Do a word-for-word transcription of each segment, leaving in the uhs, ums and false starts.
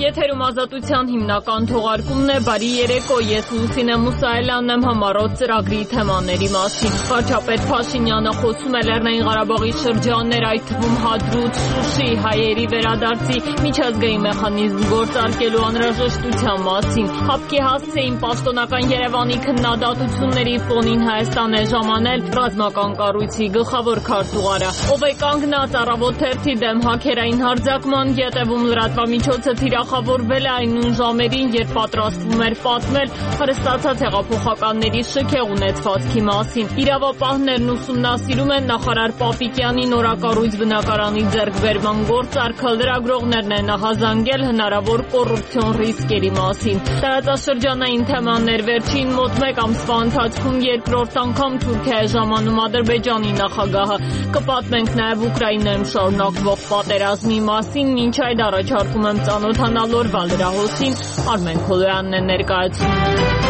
Եթերում ազատության հիմնական թողարկումն է, բարի երեկո, ես Լուսինե Մուսայելյանն եմ, համառոտ ծրագրի թեմաների մասին։ Վարչապետ Փաշինյանը խոսում է Լեռնային Ղարաբաղի շրջաններ, այդ թվում Հադրութ, Շուշի, հայերի վերադարձի միջազգային մեխանիզմ գործարկելու անհրաժեշտության մասին։ Հապկի հասցեին պաշտոնական Երևանի քննադատությունների ֆոնին Հայաստան է ժամանել ռազմական կառույցի գլխավոր քարտուղարը, ով է կանգնած Առավոտ թերթի դեմ հաքերային հարձակման ետևում լրատվամիջոցը թիրախավորվել է այն նույն ժամերին, երբ պատրաստվում էր պատմել հարստացած հեղափոխականների շքեղ ունեցվածքի մասին։ Իրավապահներն ուսումնասիրում են նախարար Պապիկյանի նորակառույց բնակարանի ձեռքբերման գործարքը, լրագրողներն են նախազանգել հնարավոր կոռուպցիոն ռիսկերի մասին։ Տարածաշրջանային թեմաներ վերջին մոտ մեկ ամսվա ընթացքում երկրորդ անգամ Թուրքիա է ժամանում Ադրբեջանի նախագահը։ Կպատմենք նաև Ուկրաինայում շարունակվող պատերազմի մասին, մինչ այդ առաջարկում եմ ծանոթանալ օրվա լրահոսին, Արմեն Քոլոյանն է ներկայացնում։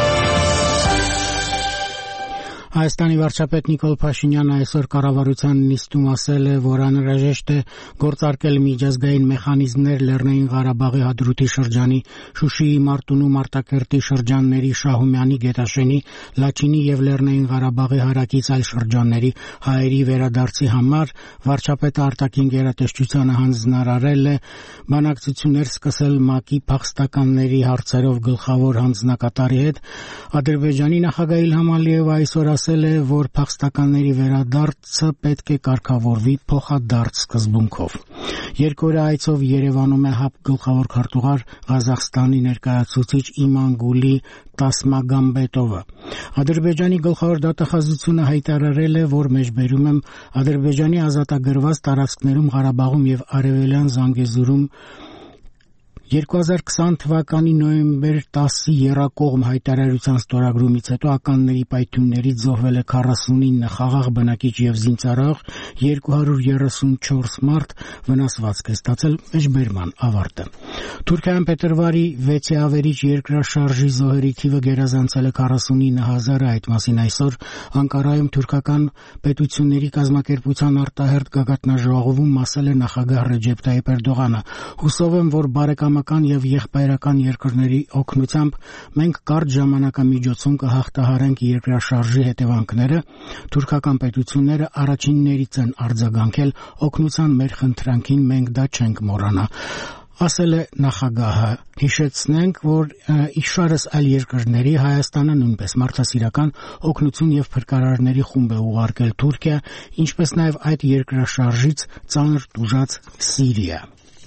Հայաստանի վարչապետ Նիկոլ Փաշինյանը այսօր կառավարության նիստում ասել է, որ անհրաժեշտ է գործարկել միջազգային մեխանիզմներ Լեռնային Ղարաբաղի Հադրութի շրջանի, Շուշիի, Մարտունու, Մարտակերտի շրջանների, Շահումյանի, Գետաշենի, Լաչինի եւ Լեռնային Ղարաբաղի հարակից այլ շրջանների հայերի վերադարձի համար։ Վարչապետը արտաքին գերատեսչությանը հանձնարարել է բանակցություններ սկսել ՄԱԿ-ի փախստականների հարցերով գլխավոր հանձնակատարի հետ։ Ադրբեջանի նախագահ Իլհամ Ալիևը այսօր ասել է, որ փախստականների վերադարձը պետք է կարգավորվի փոխադարձ սկզբունքով։ Երկօրյա այցով Երևանում է ՀԱՊԿ գլխավոր քարտուղար Ղազախստանի ներկայացուցիչ Իմանգուլի Տասմագամբետովը։ Ադրբեջանի գլխավոր դատախազությունը հայտարարել է, որ մեջբերում եմ Ադրբեջանի ազատագրված տարածքներում Ղարաբաղում եւ Արևելյան Զանգեզուրում երկու հազար քսան թվականի նոյեմբեր տասի եռակողմ հայտարարության ստորագրումից հետո ականների պայթյուններից զոհվել է քառասունինը խաղաղ բնակիչ եւ զինծառայող, երկու հարյուր երեսունչորս մարդ վնասվածք է ստացել, մեջբերման ավարտը։ Թուրքիայում փետրվարի վեցի ավերիչ երկրաշարժի զոհերի թիվը գերազանցել է քառասունինը հազարը, այդ մասին այսօր Անկարայում թուրքական պետությունների կազմակերպության արտահերթ գագաթնաժողովում ասել է նախագահ Ռեջեփ Թայիփ Էրդողանը։ Հուսով եմ, որ բարեկամ եւ եղբայրական երկրների օգնությամբ մենք կարճ ժամանակամիջոցում կհաղթահարենք երկրաշարժի հետևանքները, թուրքական պետությունները առաջիններից են արձագանքել օգնության մեր խնդրանքին, մենք դա չենք մոռանա, ասել է նախագահը։ Հիշեցնենք, որ իշարս այլ երկրների Հայաստանը նույնպես մարդասիրական օգնություն եւ փրկարարների խումբ է ուղարկել Թուրքիա, ինչպես նաեւ այդ երկրաշարժից ծանր տուժած Սիրիա։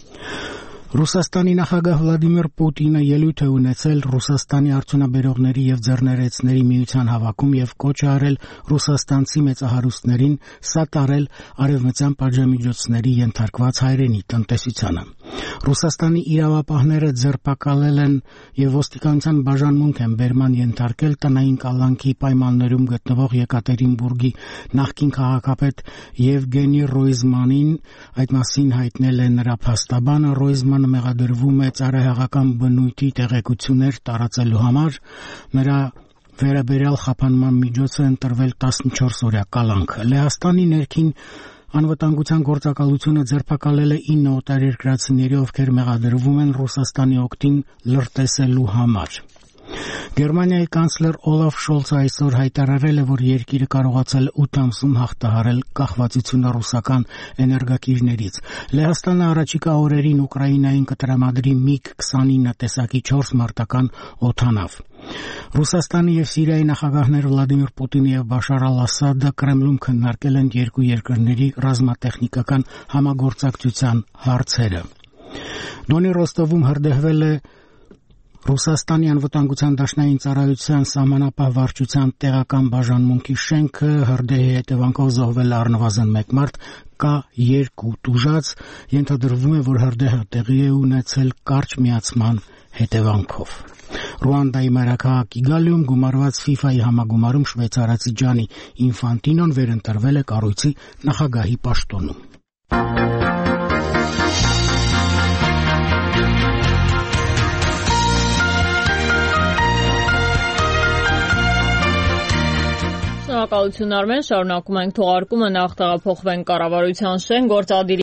Ռուսաստանի նախագահ Վլադիմիր Պուտինը ելույթ է ունեցել Ռուսաստանի արդյունաբերողների եւ ձեռներեցների միության հավաքում եւ կոչ է արել ռուսաստանցի մեծահարուստներին սատարել արևմտյան պատժամիջոցների ենթարկված հայրենի տնտեսությանը։ Ռուսաստանի իրավապահները ձերբակալել են եւ ոստիկանության բաժանմունք են բերման ենթարկել տնային կալանքի պայմաններում գտնվող Եկատերինբուրգի նախկին քաղաքապետ Եվգենի Ռոյզմանին, այդ մասին հայտնել է նրա փաստաբանը։ Ռոյզմանը մեղադրվում է ծառայողական բնույթի տեղեկություններ տարածելու համար, նրա վերաբերյալ խափանման միջոցը ընտրվել տասնչորս օրյա կալանք։ Լեհաստանի ներքին անվտանգության գործակալությունը ձերբակալել է ինը օտարերկրացիների, ովքեր մեղադրվում են Ռուսաստանի օգտին լրտեսելու համար։ Գերմանիայի կանցլեր Օլաֆ Շոլցը այսօր հայտարարել է, որ երկիրը կարողացել ութ ամսում հաղթահարել կախվածությունը ռուսական էներգակիրներից։ Լեհաստանը առաջիկա օրերին Ուկրաինային կտրամադրի միգ քսանինը տեսակի չորս մարտական օդանավ։ Ռուսաստանի եւ Սիրիայի նախագահներ Վլադիմիր Պուտինը եւ Բաշար Ալ-Ասադը Կրեմլում քննարկել են երկու երկրների ռազմատեխնիկական համագործակցության հարցերը։ Դոնի Ռոստովում հրդեհվել է Ռուսաստանի անվտանգության դաշնային ծառայության սահմանապահ վարչության տեղական բաժանմունքի շենքը, հրդեհի հետևանքով զոհվել է առնվազն մեկ մարդ, կա երկու տուժած, ենթադրվում է, որ հրդեհը տեղի է ունեցել կարճ միացման հետևանքով։ Ռուանդայի մայրաքաղաք Կիգալիում գումարված ֆիֆայի համագումարում շվեյցարացի Ջանի Ինֆանտինոն վերընտրվել է կառույցի նախագահի պաշտոնում։ Շնորհակալություն Արմեն, շարունակում ենք թողարկումը, նախ տեղափոխվենք կառավարության շենք, գործադիր